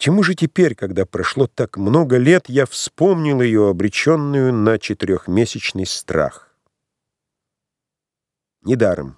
Почему же теперь, когда прошло так много лет, я вспомнил ее, обреченную на 4-месячный страх? Недаром.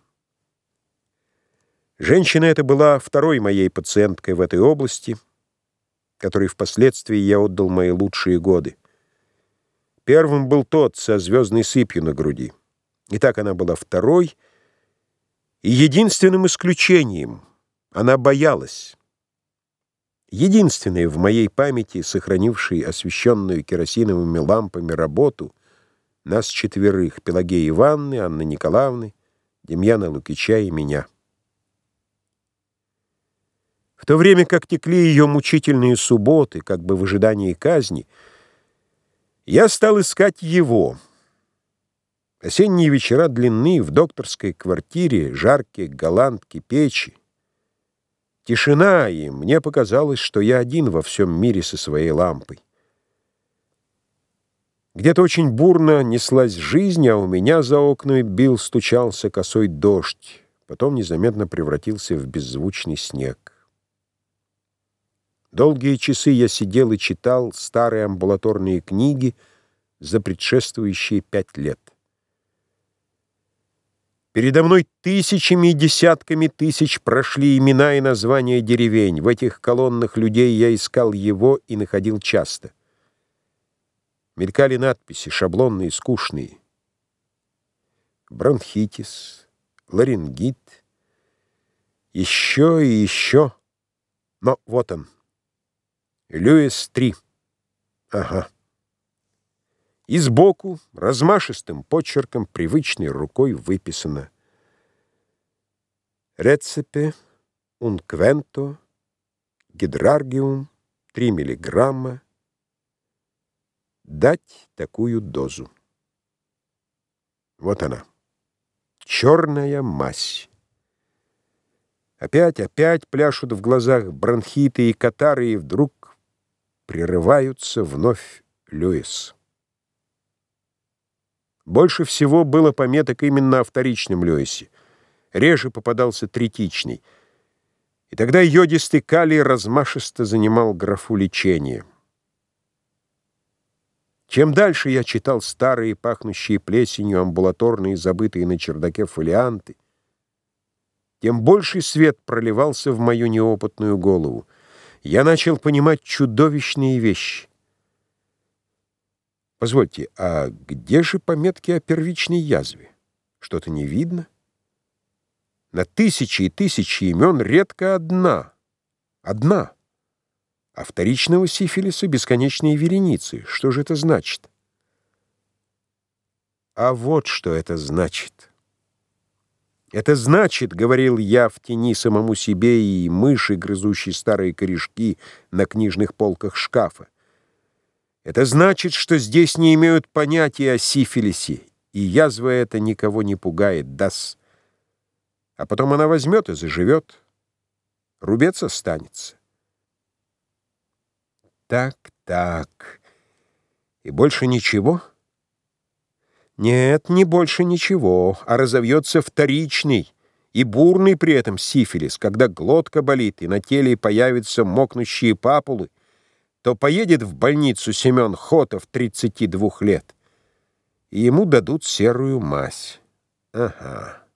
Женщина эта была второй моей пациенткой в этой области, которой впоследствии я отдал мои лучшие годы. Первым был тот со звездной сыпью на груди. Итак, она была второй, и единственным исключением она боялась. Единственная в моей памяти, сохранившей освещенную керосиновыми лампами работу, нас четверых: Пелагеи Ивановны, Анны Николаевны, Демьяна Лукича и меня. В то время как текли ее мучительные субботы, как бы в ожидании казни, я стал искать его. Осенние вечера длинны, в докторской квартире, жаркие голландки, печи. Тишина, и мне показалось, что я один во всем мире со своей лампой. Где-то очень бурно неслась жизнь, а у меня за окнами стучался косой дождь, потом незаметно превратился в беззвучный снег. Долгие часы я сидел и читал старые амбулаторные книги за предшествующие 5 лет. Передо мной тысячами и десятками тысяч прошли имена и названия деревень. В этих колоннах людей я искал его и находил часто. Мелькали надписи, шаблонные, скучные. Бронхитис, ларингит, еще и еще. Но вот он. Льюис 3. Ага. И сбоку, размашистым почерком, привычной рукой выписано: «Рецепе унквенто гидраргиум 3 миллиграмма. Дать такую дозу». Вот она, черная мазь. Опять пляшут в глазах бронхиты и катары, и вдруг прерываются вновь Льюис. Больше всего было пометок именно о вторичном Льюисе. Реже попадался третичный. И тогда йодистый калий размашисто занимал графу лечения. Чем дальше я читал старые, пахнущие плесенью, амбулаторные, забытые на чердаке фолианты, тем больший свет проливался в мою неопытную голову. Я начал понимать чудовищные вещи. Позвольте, а где же пометки о первичной язве? Что-то не видно? На тысячи и тысячи имен редко одна. А вторичного сифилиса бесконечные вереницы. Что же это значит? А вот что это значит. Это значит, говорил я в тени самому себе и мыши, грызущей старые корешки на книжных полках шкафа. Это значит, что здесь не имеют понятия о сифилисе, и язва эта никого не пугает, дас. А потом она возьмет и заживет. Рубец останется. Так. И больше ничего? Нет, не больше ничего, а разовьется вторичный и бурный при этом сифилис, когда глотка болит и на теле появятся мокнущие папулы. То поедет в больницу Семен Хотов, 32 лет, и ему дадут серую мазь. Ага.